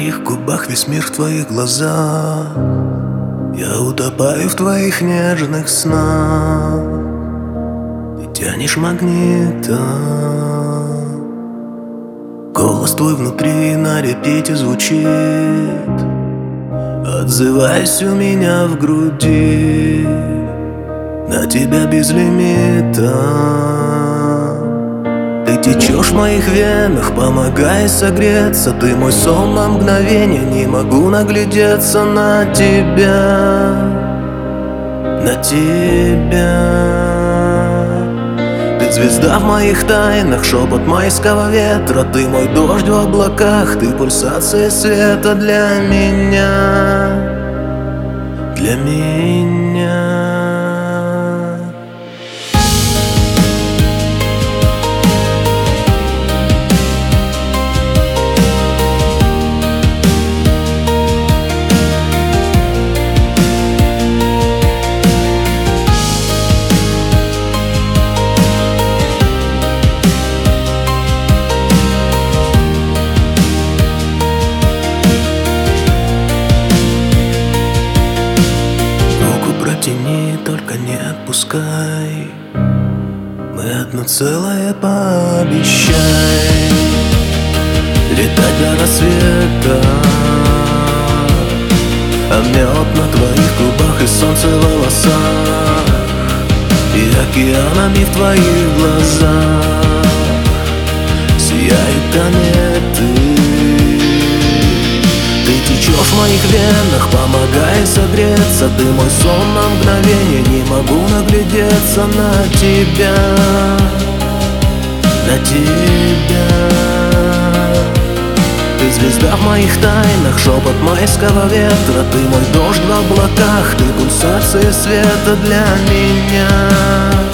моих губах весь мир в твоих глазах. Я утопаю в твоих нежных снах. Ты тянешь магнитом. Голос твой внутри на репите звучит, отзываясь у меня в груди. На тебя без лимита. Ты течешь в моих венах, помогая согреться. Ты мой сон на мгновение, не могу наглядеться на тебя. На тебя. Ты звезда в моих тайнах, шепот майского ветра. Ты мой дождь в облаках, ты пульсация света для меня. Для меня. Тяни, только не отпускай. Мы одно целое, пообещай. Летать до рассвета. А мед на твоих губах и солнце в волосах. И океанами в твоих глазах сияют кометы. Ты течешь в моих венах, помогая согреться. Ты мой сон на мгновение, не могу наглядеться на тебя. На тебя. Ты звезда в моих тайнах, шепот майского ветра. Ты мой дождь в облаках, ты пульсация света для меня.